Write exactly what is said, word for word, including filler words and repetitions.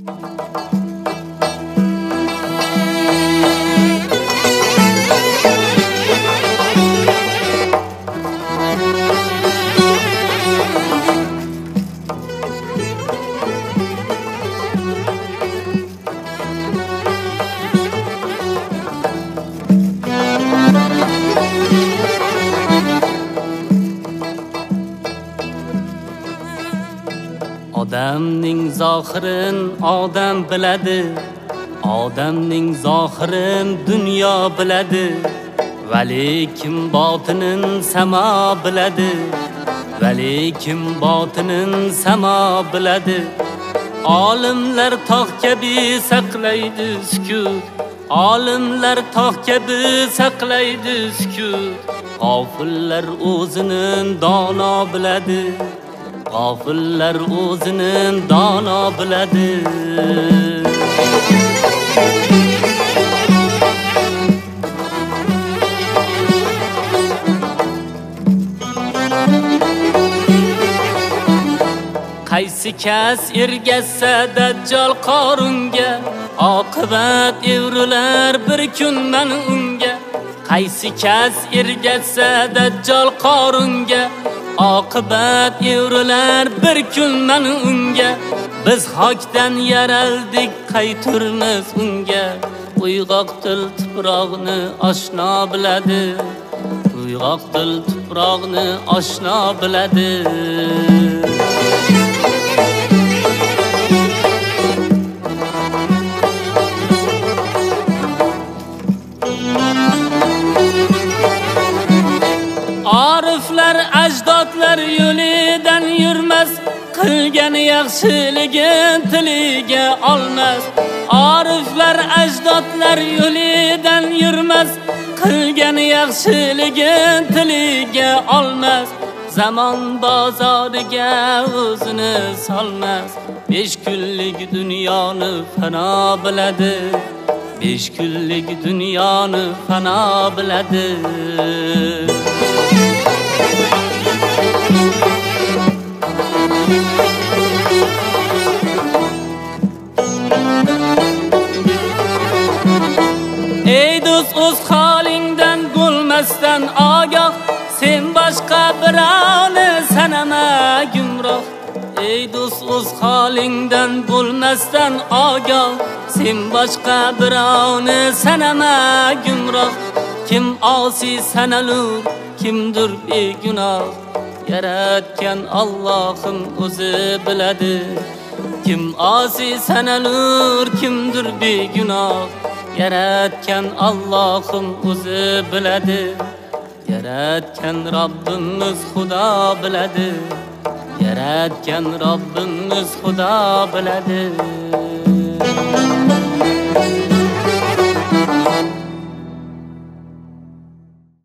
Odamning zohirin odam biladi, odamning zohirin dunyo biladi, valikim botinin samo biladi, valikim botinin samo biladi. Olimlar tog' kabi saqlaydi sukut, olimlar tog' kabi saqlaydi sukut. G'ofillar o'zinin dono biladi, g'ofillar o'zinin dono biladi. Qaysi kas ergashsa dajjal qorunga, oqibat evrilar bir kun mana unga. Qaysi kas ergashsa dajjal qorunga, oqibat evrilar bir kun mana unga. Biz hokdan yaraldik qayturmiz unga. Uyg'oq til tuproqni oshno biladi, uyg'oq til tuproqni oshno biladi. Ariflar ajdodlar yo'lidan yurmas, qilgan yaxshiligin tiliga olmas. Ariflar ajdodlar yo'lidan yurmas, qilgan yaxshiligin tiliga olmas. Zamon bozoriga o'zini solmas, besh kunlik dunyoni fano biladi, besh kunlik dunyoni fano biladi. Ey do'st, o'z holingdan bo'lmasdan ogoh, sen boshqa birovni sanama gumroh. Ey do'st, o'z holingdan bo'lmasdan ogoh, sen boshqa birovni sanama gumroh. Kim osi sanalur, kimdir begunoh, yaratgan Allohim o'zi biladi. Kim osi sanalur, kimdir begunoh, yaratgan Allohim o'zi biladi. Yaratgan Robbimiz Xudo biladi, yaratgan Robbimiz Xudo biladi.